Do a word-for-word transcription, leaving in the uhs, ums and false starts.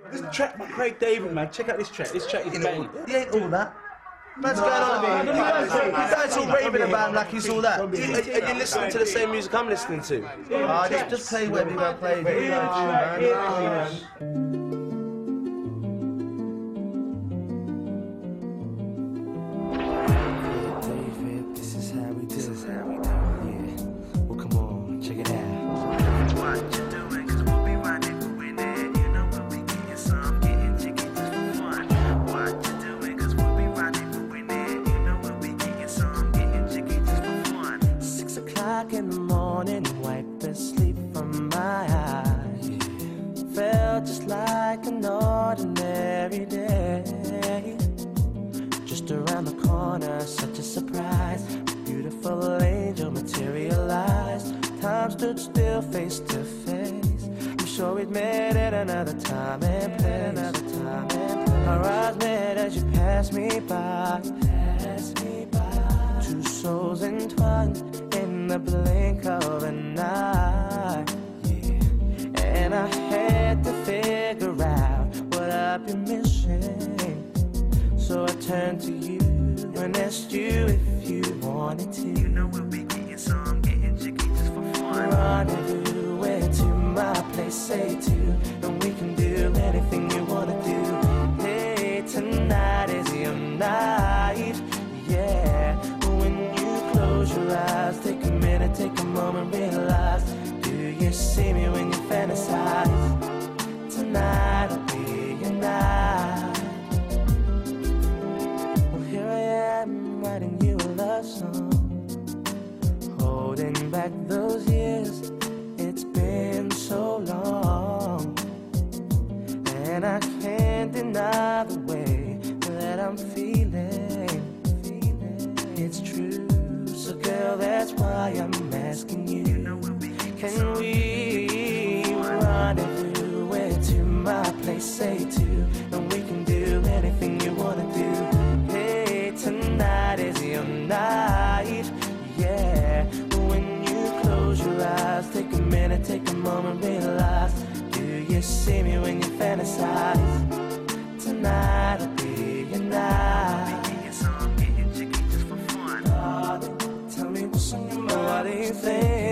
This track by Craig David, man. Check out this track. This track is banging. He ain't all that. Man's going on. You guys all raving about him like he's all that. Are you, are you listening to the same music I'm listening to? Ah, just, just play whatever you want to play. You know, This is how we do. This is how we do. Yeah. Well, come on, check it out. What you doing? Cause we'll be riding, doing it. You know we'll be getting some, getting jiggy just for fun. What you doing? Cause we'll be riding, doing it. You know we'll be getting some, getting jiggy just for fun. Six o'clock in the morning, wipe the sleep from my eyes. Yeah. Felt just like an ordinary day. Just around the corner, such a surprise. A beautiful angel materialized. Time stood still, face to face. I'm sure we'd met at another time and place. Another time and place. Our eyes met as you passed me by. Passed me by. Two souls entwined in the blink of an eye. Yeah. And I had to figure out what I've been missing. So I turned to you and asked you if you wanted to. You know we'll be getting some, getting jiggy just for fun. Rendezvous, where to my place, say to, and we can do anything you wanna do. Hey, tonight is your night, yeah. When you close your eyes, take a minute, take a moment, realize. Do you see me when you fantasize? Tonight will be your night. Writing you a love song, holding back those years. It's been so long, and I can't deny the way that I'm feeling. It's true, so girl, that's why I'm asking you. Can we rendezvous where to my place, say to, and we can do anything you wanna do. Tonight is your night, yeah. When you close your eyes, take a minute, take a moment, realize. Do you see me when you fantasize? Tonight will be your night. Getting some, getting jiggy just for fun. Darling, tell me what's on your mind. What do you think?